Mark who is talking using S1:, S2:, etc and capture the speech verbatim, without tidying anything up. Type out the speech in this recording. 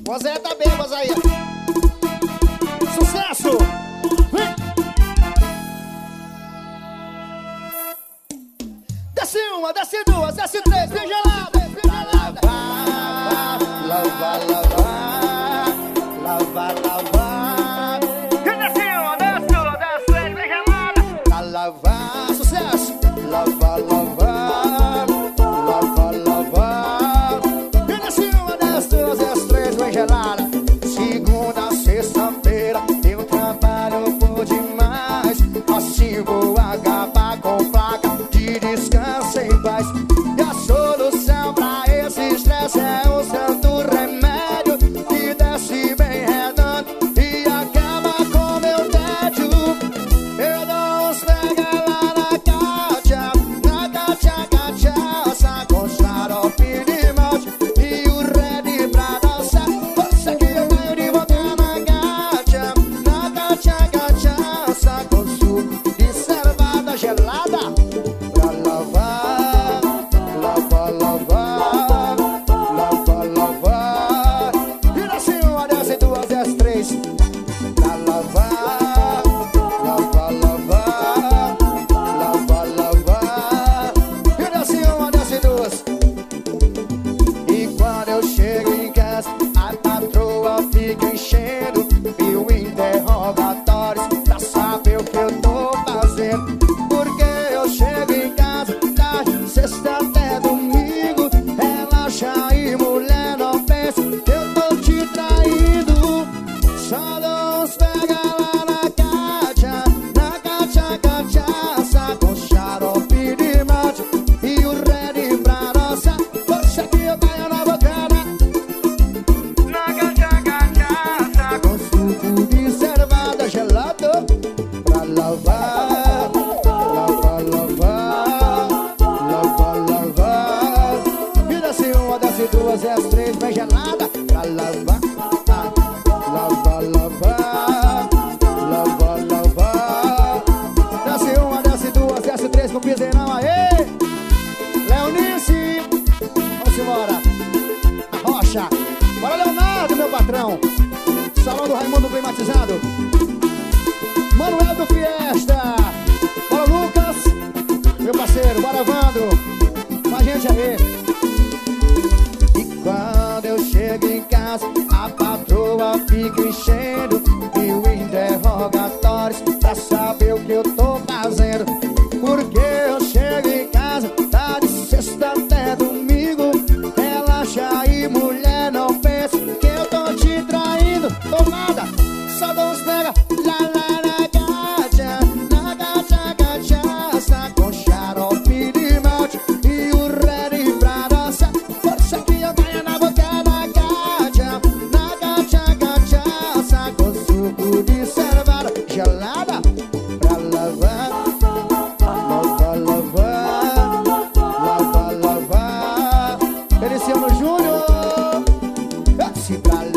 S1: O Zé tá bem, mas aí. Sucesso! Vem! Desce uma, desce duas, desce três, vem gelada, vem gelada. Lavar, lavar, lavar, lavar. Desce uma, desce duas, desce três, vem gelada. Pra lavar, sucesso! Lavar, lavar, lavar, lavar. Desce uma, desce duas, desce três, vem gelada. Segunda, sexta-feira, eu trabalho por demais. Assim vou acabar com placa de descanso em paz. E a solução pra esse estresse é o santo remédio que desce bem redondo e acaba com meu tédio. Eu dou uns pega lá na cacha, na cacha, cachaça, com xarope de malte e o red pra dançar. Você que eu ganho de boca na cacha, na cacha, cachaça, com suco de cevada gelada. Pra lavar, lavar, lavar, lavar, lavar. E desce uma, desce duas, desce três. Pra lavar, lavar, lavar, lavar, lavar. E desce uma, desce duas. E quando eu chego em casa, a patroa fica enchendo mil interrogatórios pra saber o que eu tô fazendo. Porque eu chego em casa tarde, sexta até domingo. Relaxa aí, mulher, não pense que eu tô te traindo. Só dou uns pega lá na cacha, na cacha, cachaça, com xarope de malte e o red pra dançar. Você que eu caio na bocana, na cacha, cachaça, com suco de cevada gelado. Pra lavar, lavar, lavar, lavar, lavar. E desce uma, desce duas, desce três, bem gelada. Pra lavar, ah, lavar, lavar, lavar, lavar. Desce uma, desce duas, desce três, com piseirão, aê! Leonice, vamos embora. A Rocha, bora Leonardo, meu patrão. Salão do Raimundo climatizado. Manuel do Fiesta. Bora Lucas, meu parceiro, bora Vando. Com a gente aí. E quando eu chego em casa, a patroa fica enchendo mil interrogatórios pra saber o que eu tô fazendo. Porque eu chego em casa, tá de sexta até domingo. Relaxa aí, mulher, não pense que eu tô te traindo. Tô nada, só dou uns pega lá, lá na cacha, na cacha, cachaça, com xarope de malte e o red pra dançar. Força que eu caio na boca na cacha, na cacha, cachaça, com suco de cevada gelada. Pra lavar, lavar, lavar, lavar, lavar. Feliciano Júnior, desce pra